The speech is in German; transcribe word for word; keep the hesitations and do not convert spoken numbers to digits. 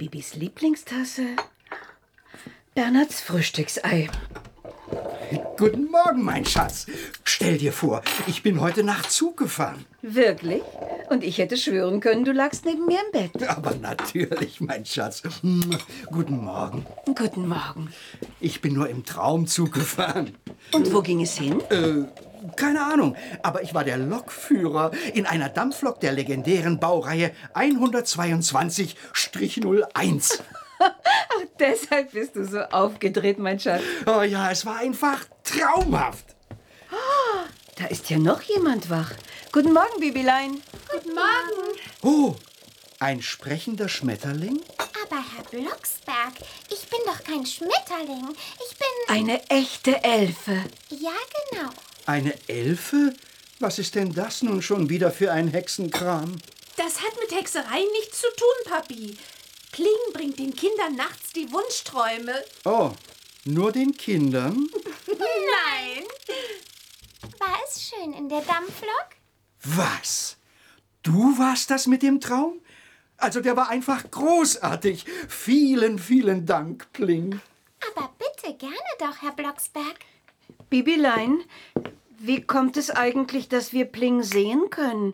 Bibis Lieblingstasse. Bernhards Frühstücksei. Guten Morgen, mein Schatz. Stell dir vor, ich bin heute Nacht Zug gefahren. Wirklich? Und ich hätte schwören können, du lagst neben mir im Bett. Aber natürlich, mein Schatz. Hm, Guten Morgen. Guten Morgen. Ich bin nur im Traumzug gefahren. Und wo ging es hin? Äh, keine Ahnung, aber ich war der Lokführer in einer Dampflok der legendären Baureihe hundertzweiundzwanzig null eins. Ach, deshalb bist du so aufgedreht, mein Schatz. Oh ja, es war einfach traumhaft. Oh, da ist ja noch jemand wach. Guten Morgen, Bibilein. Guten Morgen. Oh, ein sprechender Schmetterling? Aber Herr Blocksberg, ich bin doch kein Schmetterling. Ich bin... Eine echte Elfe. Ja, genau. Eine Elfe? Was ist denn das nun schon wieder für ein Hexenkram? Das hat mit Hexerei nichts zu tun, Papi. Pling bringt den Kindern nachts die Wunschträume. Oh, nur den Kindern? Nein. War es schön in der Dampflok? Was? Du warst das mit dem Traum? Also der war einfach großartig. Vielen, vielen Dank, Pling. Aber bitte gerne doch, Herr Blocksberg. Bibilein, wie kommt es eigentlich, dass wir Pling sehen können?